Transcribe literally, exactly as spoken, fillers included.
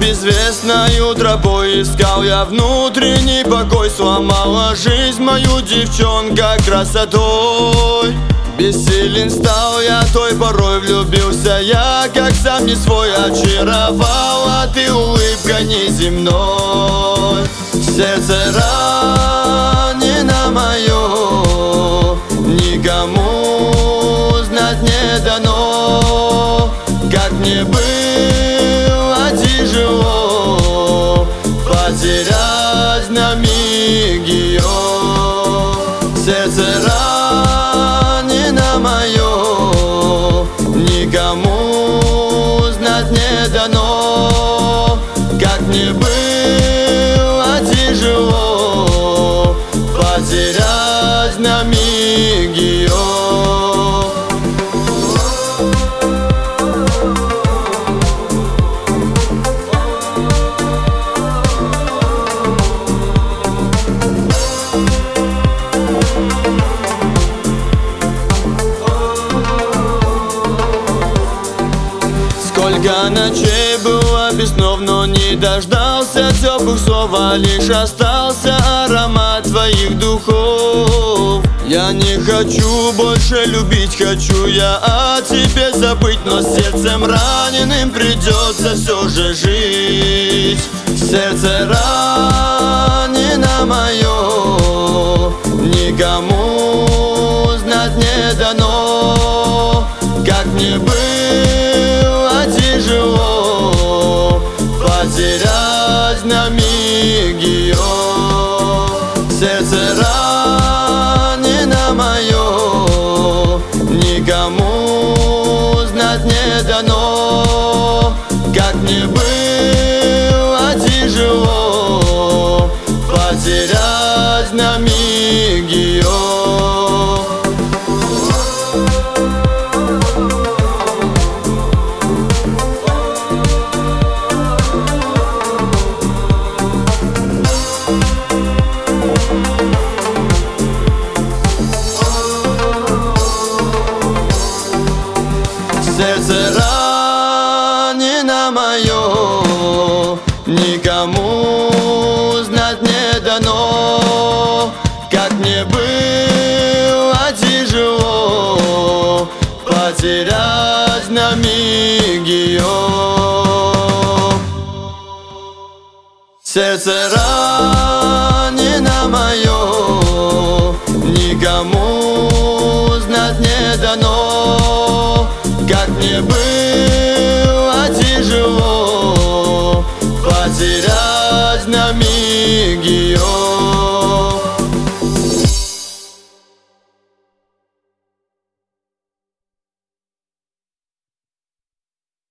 Безвестною тропой искал я внутренний покой. Сломала жизнь мою девчонка красотой. Бессилен стал я той порой, влюбился я, как сам не свой. Очаровала ты улыбкой неземной. Сердце ранено мое, никому знать не дано. Как мне было тяжело потерять на миг ее. Сердце ранено мое, никому знать не дано. Как мне было тяжело потерять на миг ее. Сколько ночей было без снов, но не дождался теплых слов, а лишь остался аромат твоих духов. Я не хочу больше любить, хочу я о тебе забыть, но с сердцем раненым придется все же жить. Сердце ранено мое, никому знать не дано. Как мне было тяжело потерять на миг ее. Сердце ранено мое, никому знать не дано. Как мне было тяжело потерять на миг ее. Сердце ранено мое, никому знать не дано. Как мне было тяжело потерять на миг ее. Сердце ранено мое, никому знать не дано. Как мне было